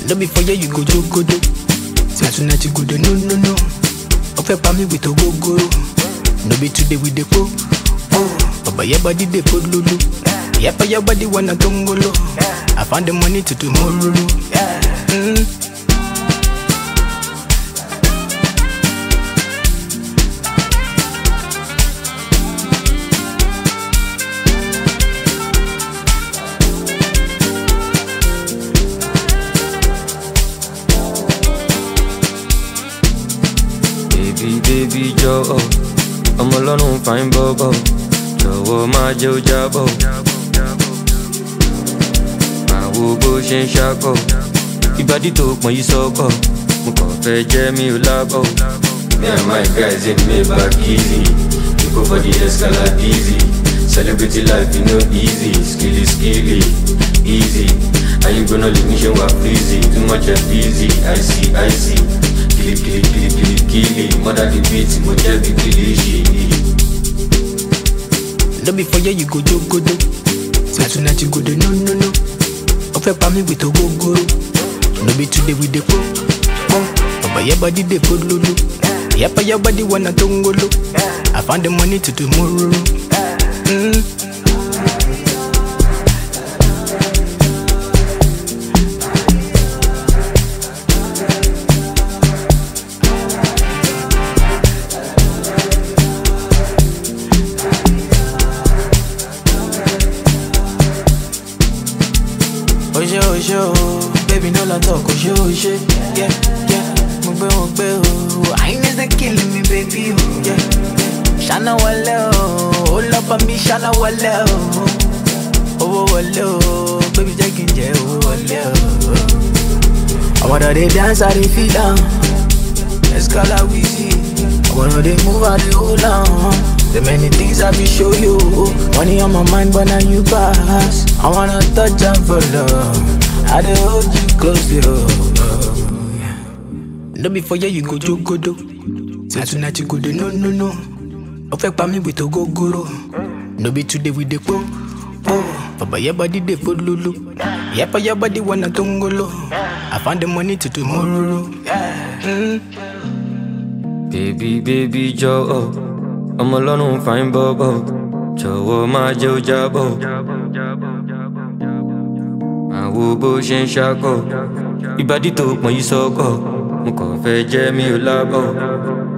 No be for you go jogodo. Say tonight you go do no. Ofe pa me with a go. No be today with the po. But your body they put lulu. Yeah, for your body wanna tongolo. I found the money to tomorrow. Baby Joe, I'm alone, fine bobo. Joe, my Joe Jabo. My wobo shin shako. Ibadi talk when you so go. Mukofe Jamie Ulabo. Me and my guys in Maybach easy. We go for the escalade easy. Celebrity life, you know easy. Skilly, easy. I ain't gonna leave me show up easy. Too much of busy, I see. Kill mother the beat, motel the kilishi. No be for you go jogodo. Say tonight you go do no. Ofe pa me with a go. No be today with the po. But your body they put lulu. Yeah, for your body wanna tongolo. I found the money to tomorrow. Oh, baby, no la talk, oh, shit, yeah, mugbe, I ain't is killing me, baby, yeah, Shana wale, oh, love for me, Shana wale, oh, wale, baby, taking jail, oh, wale, I wanna they dance, I they feel down, let's call out easy, I wanna they move, I they hold on. The many things I be show you. Money on my mind, but now you pass. I wanna touch and follow. I dey hold you close, yo. No be for you go jogodo. Say tonight you go do no. Ofe pa me with a go. No be today with the po. But your body they put lulu. Yeah, for your body wanna tongolo. I found the money to tomorrow. Baby Joe. I'm alone, fine bobo. Joe, my Joe Jabo. My wobo shin shako. Ibadi talk when you so go. Mukofe Jamie Ulabo.